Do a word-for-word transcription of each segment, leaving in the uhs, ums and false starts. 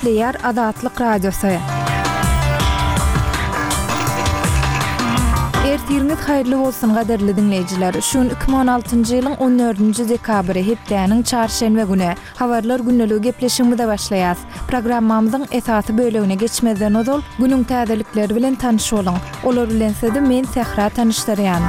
Işleýär Azatlyk Radiosu. Ertiriniz haýyrly bolsun gaderli dinleýijiler. Şun iki bin on altyncy ýylyň on dördünji dekabry hepdäniň çarşembe güni habarlar günneligi gepleşiginde başlaýas. Programmamyzyň esasy bölegine geçmezden ozal günüň täzelikleri bilen tanyş boluň. Olar bilen sizi men Sehra tanışdyrýan.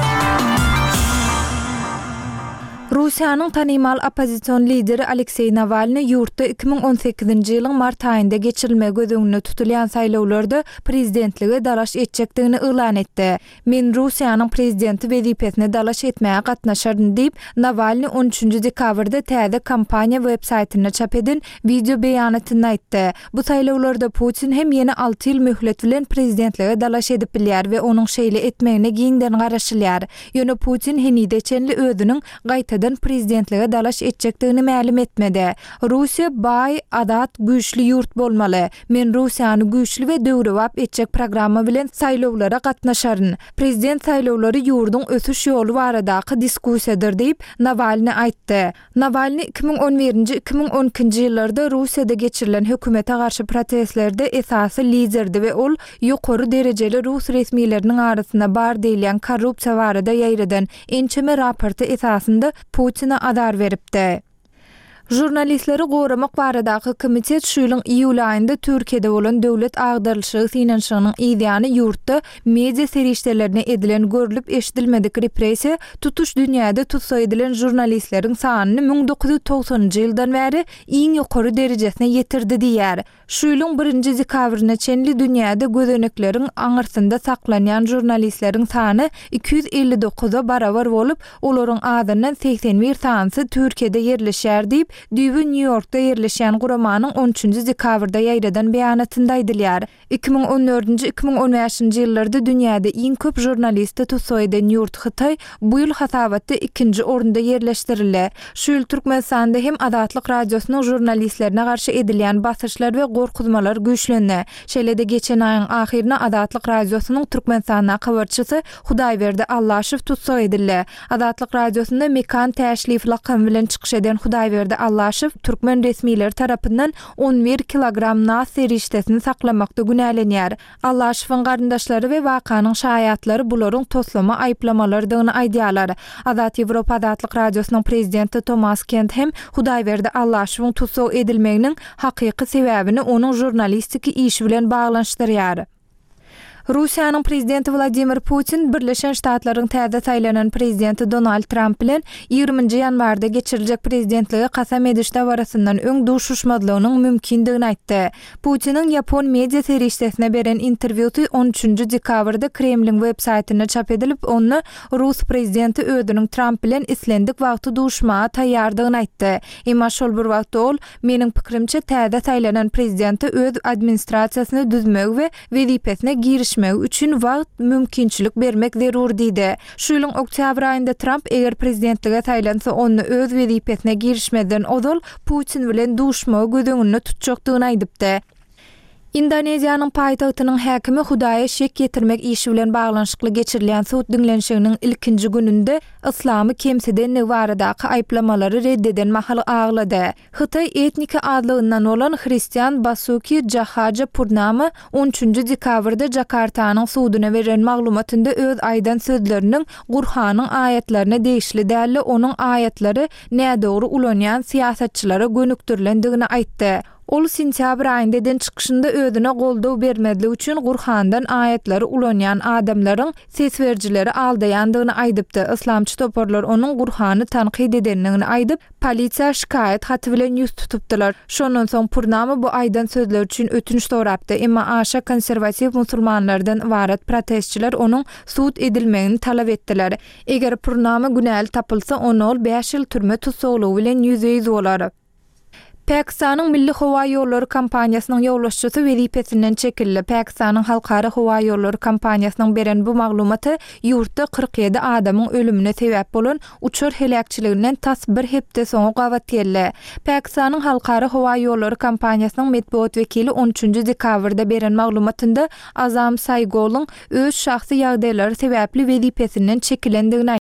Rusiýanyň tanymal opozisiýon lideri Aleksey Navalny ýurtda iki bin on sekizinji ýylyň mart aýynda geçirilme gözüňde tutulýan saýlawlarda prezidentligi dalaş etjekdigini elan etdi. Men Rusiýanyň prezidenti wezipesine dalaş etmäge gatnaşardym diýip Navalny on üçünji dekabrda täze kampaniýa web saýtyna çap eden video beýanatyny aýtdy. Bu saýlawlarda Putin hem ýene alty ýyl möhlet bilen prezidentlige dalaş edip bilýär we onuň şeýle etmegine giňden garaşylýar. Ýöne Putin henide çenli özüniň gaýta prezidentlige dalaş etjekdigini ma'lum etmedi. Rusiya bay, adat, güýçli ýurt bolmaly. Men Rusiýany güýçli we döwrewap etjek programma bilen saýlawlara gatnaşaryn. Prezident saýlawlary ýurduň ösüş ýoly baradaky diskussiýadyr diýip Navalny aýtdy. Navalny iki bin on birinji iki bin on ikinji ýyllarda Rusiýada geçirilen hökümete garşy protestlerde esasy liderdi we ol ýokary derejeli Rus resmiýetleriniň arasynda bar diýilen korrupsiýa barada ýaýradan ençeme raporty esasynda Putin'e adar veripdi. Jurnalistleri goramak baradaky komitet şu ýylyň iýul aýynda Türkiýede bolan döwlet agdarlyşygy finansiýanyň ideýany ýurtda media serişdelerine edilen görülip eşidilmedik repressiýa tutuş dünýäde tutsa edilen jurnalistleriň sanyny bin dokuz yüz togsanjy ýyldan bäri iň ýokary derejesine ýetirdi diýär. Şu ýylyň birinji dekabryna çenli dünýäde gözenekleriň aňyrsynda saklanýan jurnalistleriň sany iki yüz elli dokuza barabar bolup, olaryň adyndan seksen bir tansy Türkiýede ýerleşýär diýip Düýbi New York'da ýerleşýän guramanyň on üçünji dekabrda ýaýradan beýanatynda aýdylýar. iki bin on dördünji iki bin on beşinji ýyllarda dünýäde iň köp jurnalistdi tutsa eden ýurt Hytaý bu ýyl hasabatda ikinji orunda ýerleşdirildi. Şu ýyl Türkmenistanda hem Azatlyk Radiosynyň jurnalistlerine garşy edilýän basyşlar we gorkuzmalar güýçlendi. Şeýle-de geçen aýyň ahyryna Azatlyk Radiosynyň Türkmenistana habarçysy Hudaýberdi Allaşew tutsa edildi. Azatlyk Radiosynda mekan täşrif lakamy bilen çykyş eden Hudaýberdi Allaşew Türkmen resmiýetleri tarapyndan on bir kilogram nas serişdesini saklamakda günälenýär. Allaşewiň garyndaşlary we wakanyň şaýatlary bularyň toslama aýplamalary aýdýarlar. Azat Ýewropa Azatlyk Radiosynyň prezidenti Thomas Kent hem Hudaýberdi Allaşewiň tutsa edilmeginiň hakyky sebäbini onuň jurnalistiki işi bilen baglanşdyrýar. Rusiýanyň prezidenti Vladimir Putin Birleşen Ştatlaryň täze saýlanan prezidenti Donald Trump bilen ýygrüminji ýanwarda geçiriljek prezidentligi kasam edişde barasyndan öň duşuşmadlygynyň mümkindigini aýtdy. Putiniň Ýapon media serişdesine beren interwýusy on üçünji dekabrda Kremliň web saýtyna çap edilip, onu Rus prezidenti özüniň Trump bilen islendik wagty duşmaga taýýardygyny aýtdy. Emma şol bir wagtda ol, meniň pikirimçe täze saýlanan prezidenti öz administrasiýasyny düzmek we wezipesine giriş üçin wagt mümkinçilik bermek zerur diýdi. Şu ýylyň oktyabr aýynda Trump eger prezidentlige saýlansa onu öz wezipesine girişmeden ozal Putin bilen duşmagy gözüňünde tutjakdygyny aýdypdy. Indoneziýanyň paýtagtynyň häkimi Hudaýa şek getirmek işi bilen baglanşykly geçirilen suud dinlenşiginiň ilkinji gününde islamy kemseden baradaky aýplamalary reddeden mahaly aglady. Hytaý etniki adlygyndan bolan Hristian Basuki Jahaja Purnama on üçünji dekabrda Jakartanyň suuduna beren maglumatynda öz aýdan sözleriniň Gurhanyň aýatlaryna değişli däli onuň aýatlary nädogry ulanýan siýasatçylara gönükdirilendigini aýtdy. Ol sentýabr aýynda eden çykyşynda özüne goldaw bermedligi üçin Gurhandan aýatlary ulanýan adamlaryň sesberjileri aldaýandygyny aýdypdy. Islamçy toparlar onuň Gurhany tanqid edenligini aýdyp, polisiýa şikaýet haty bilen ýüz tutupdylar. Şondan soň Purnama bu aýdan sözler üçin ötünç sorapdy. Emma aşa konserwatiw musulmanlardan ibaret protestçiler onuň suud edilmegini talap etdiler. Eger Purnama günäli tapylsa, onu beş ýyl türme tutsaglygy bilen ýüzüýiz bolar. Pakistanyň Milli Howa ýollary kampaniýasynyň ýollaşçysy wezipesinden çekildi. Pakistanyň Halkara Howa ýollary kampaniýasynyň beren bu maglumaty ýurtda kırk yedi adamyň ölümine sebäp bolan uçur helakçylygynyň tas bir hepde soňra gawatýarly. Pakistanyň Halkara Howa ýollary kampaniýasynyň medeniýet wekili on üçünji dekabrda beren maglumatynda Azam Saygoluň öz şahsy ýagdaýlary sebäpli wezipesinden çekilendigini